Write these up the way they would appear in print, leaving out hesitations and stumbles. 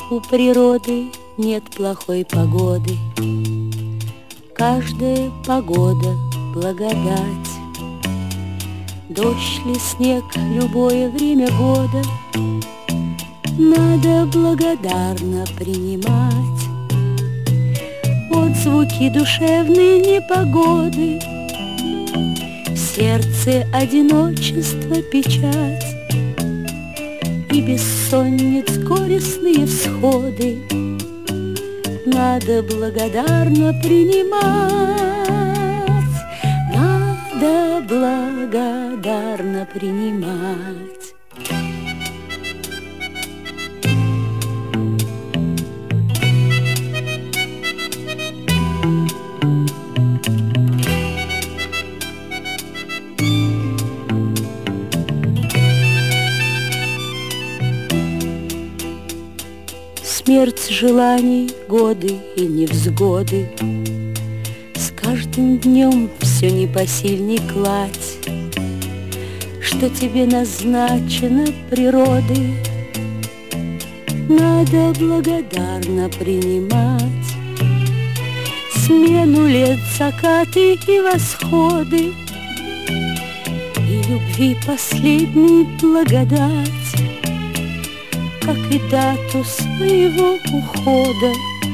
У природы нет плохой погоды, каждая погода — благодать. Дождь ли, снег, любое время года надо благодарно принимать. Отзвуки душевной непогоды, в сердце одиночество, печать и бессонниц горестные всходы надо благодарно принимать, надо благодарно принимать. Смерть желаний, годы и невзгоды, с каждым днем все непосильней кладь, что тебе назначено природой, надо благодарно принимать. Смену лет, закаты и восходы, и любви последней благодать, как и дату своего ухода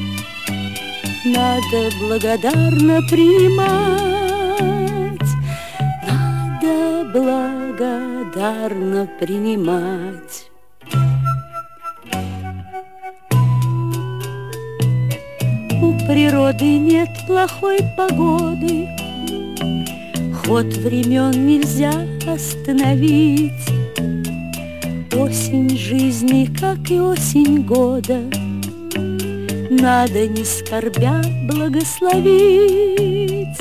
надо благодарно принимать, надо благодарно принимать. У природы нет плохой погоды, ход времен нельзя остановить. Осень жизни, как и осень года, надо не скорбя благословить,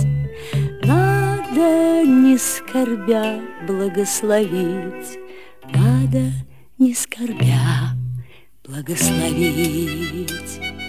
надо не скорбя благословить, надо не скорбя благословить.